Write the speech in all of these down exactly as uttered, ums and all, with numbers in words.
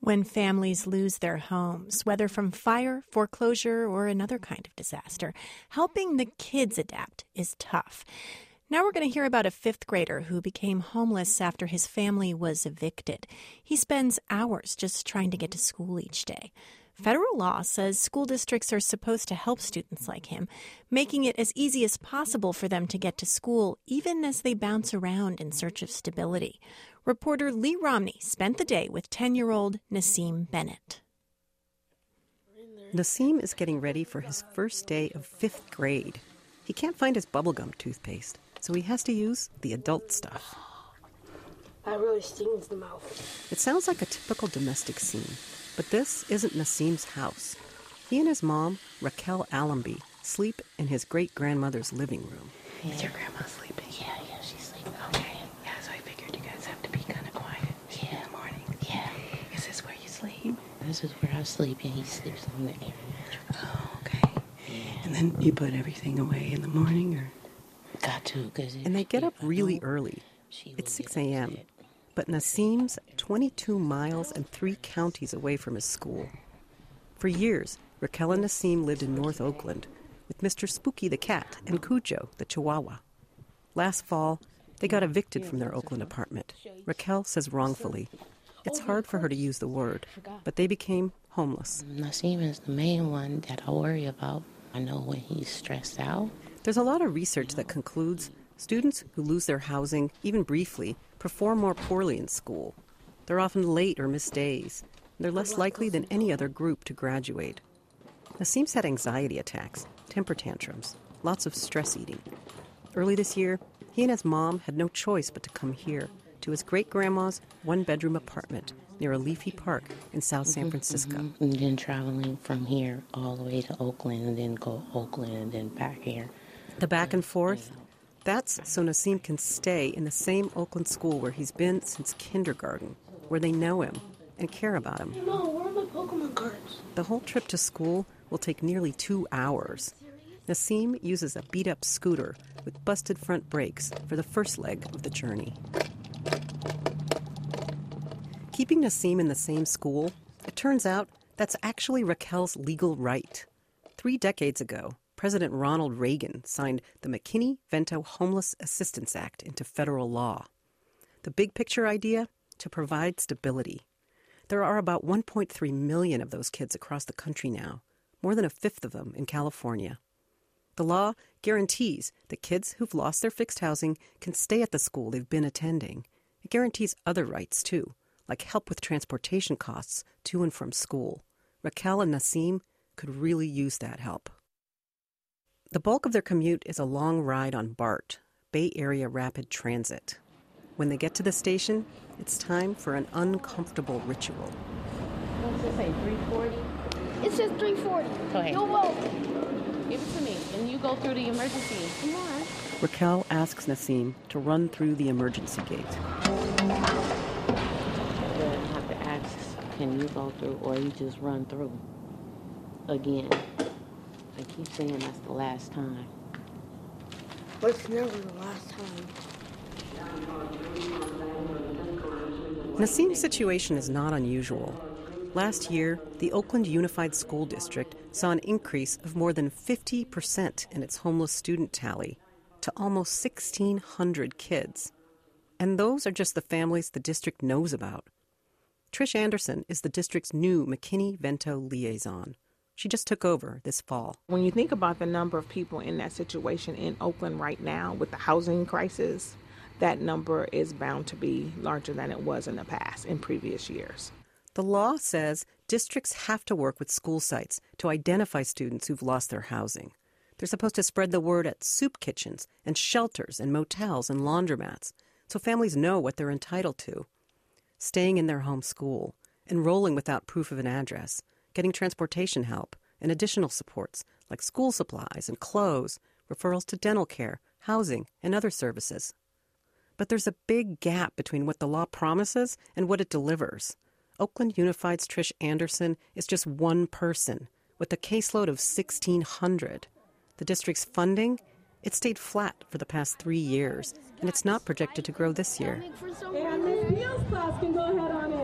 When families lose their homes, whether from fire, foreclosure, or another kind of disaster, helping the kids adapt is tough. Now we're going to hear about a fifth grader who became homeless after his family was evicted. He spends hours just trying to get to school each day. Federal law says school districts are supposed to help students like him, making it as easy as possible for them to get to school, even as they bounce around in search of stability. Reporter Lee Romney spent the day with ten-year-old Nassim Bennett. Nassim is getting ready for his first day of fifth grade. He can't find his bubblegum toothpaste, so he has to use the adult stuff. That really stings the mouth. It sounds like a typical domestic scene, but this isn't Nassim's house. He and his mom, Raquel Allenby, sleep in his great-grandmother's living room. Yeah. Is your grandma sleeping? Yeah, yeah, she's sleeping. Okay. Yeah, so I figured you guys have to be kind of quiet yeah. in the morning. Yeah. Is this where you sleep? This is where I sleep, and he sleeps on the area. Oh, okay. Yeah. And then you put everything away in the morning, or? Got to, because... And they get up really early. It's six a.m., but Nassim's twenty-two miles and three counties away from his school. For years, Raquel and Nassim lived in North Oakland with Mister Spooky the cat and Cujo the chihuahua. Last fall, they got evicted from their Oakland apartment. Raquel says wrongfully. It's hard for her to use the word, but they became homeless. Nassim is the main one that I worry about. I know when he's stressed out. There's a lot of research that concludes students who lose their housing, even briefly, perform more poorly in school. They're often late or miss days. They're less likely than any other group to graduate. Nassim's had anxiety attacks, temper tantrums, lots of stress eating. Early this year, he and his mom had no choice but to come here, to his great-grandma's one-bedroom apartment near a leafy park in South San Francisco. Mm-hmm. And then traveling from here all the way to Oakland, and then go Oakland, and then back here. The back and forth? That's so Nassim can stay in the same Oakland school where he's been since kindergarten, where they know him and care about him. Hey, Mom, where are my Pokemon cards? The whole trip to school will take nearly two hours. Nassim uses a beat-up scooter with busted front brakes for the first leg of the journey. Keeping Nassim in the same school, it turns out that's actually Raquel's legal right. Three decades ago, President Ronald Reagan signed the McKinney-Vento Homeless Assistance Act into federal law. The big picture idea? To provide stability. There are about one point three million of those kids across the country now, more than a fifth of them in California. The law guarantees that kids who've lost their fixed housing can stay at the school they've been attending. It guarantees other rights, too, like help with transportation costs to and from school. Raquel and Nassim could really use that help. The bulk of their commute is a long ride on BART, Bay Area Rapid Transit. When they get to the station, it's time for an uncomfortable ritual. What's it say, three forty? It says three forty. Go ahead. You'll vote. Give it to me, and you go through the emergency. Come on. Raquel asks Nassim to run through the emergency gate. Then I have to ask, can you go through, or you just run through again? I keep saying that's the last time. But it's never the last time. Nassim's situation is not unusual. Last year, the Oakland Unified School District saw an increase of more than fifty percent in its homeless student tally to almost sixteen hundred kids. And those are just the families the district knows about. Trish Anderson is the district's new McKinney-Vento liaison. She just took over this fall. When you think about the number of people in that situation in Oakland right now with the housing crisis, that number is bound to be larger than it was in the past, in previous years. The law says districts have to work with school sites to identify students who've lost their housing. They're supposed to spread the word at soup kitchens and shelters and motels and laundromats so families know what they're entitled to. Staying in their home school, enrolling without proof of an address, getting transportation help and additional supports like school supplies and clothes, referrals to dental care, housing, and other services. But there's a big gap between what the law promises and what it delivers. Oakland Unified's Trish Anderson is just one person with a caseload of sixteen hundred. The district's funding? It stayed flat for the past three years, and it's not projected to grow this year. And Miss Neal's class can go ahead on in.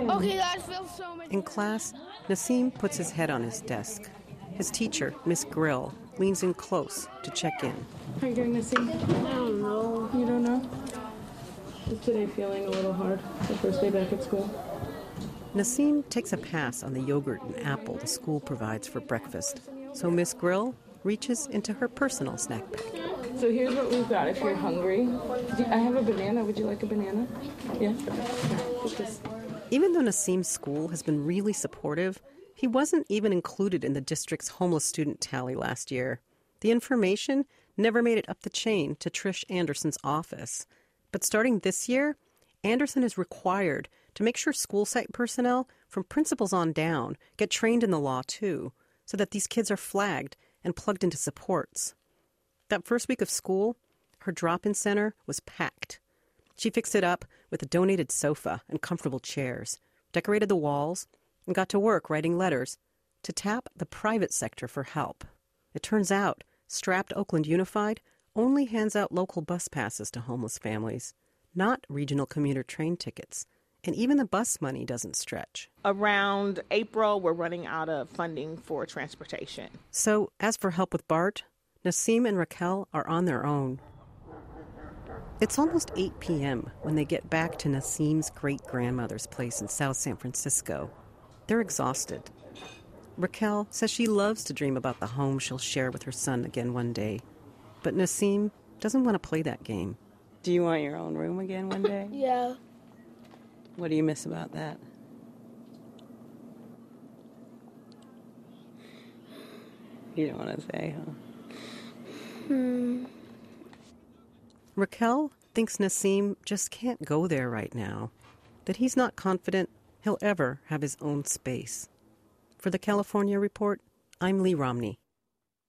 Okay, that feels so much. In class, Nassim puts his head on his desk. His teacher, Miss Grill, leans in close to check in. How are you doing, Nassim? I don't know. You don't know? Is today feeling a little hard? The first day back at school? Nassim takes a pass on the yogurt and apple the school provides for breakfast, so Miss Grill reaches into her personal snack bag. So here's what we've got if you're hungry. Do- I have a banana. Would you like a banana? Yeah? Here, take this. Even though Nassim's school has been really supportive, he wasn't even included in the district's homeless student tally last year. The information never made it up the chain to Trish Anderson's office. But starting this year, Anderson is required to make sure school site personnel, from principals on down, get trained in the law too, so that these kids are flagged and plugged into supports. That first week of school, her drop-in center was packed. She fixed it up with a donated sofa and comfortable chairs, decorated the walls, and got to work writing letters to tap the private sector for help. It turns out Strapped Oakland Unified only hands out local bus passes to homeless families, not regional commuter train tickets. And even the bus money doesn't stretch. Around April, we're running out of funding for transportation. So, as for help with Bart, Nassim and Raquel are on their own. It's almost eight p.m. when they get back to Nassim's great-grandmother's place in South San Francisco. They're exhausted. Raquel says she loves to dream about the home she'll share with her son again one day. But Nassim doesn't want to play that game. Do you want your own room again one day? Yeah. What do you miss about that? You don't want to say, huh? Hmm. Raquel thinks Nassim just can't go there right now, that he's not confident he'll ever have his own space. For the California Report, I'm Lee Romney.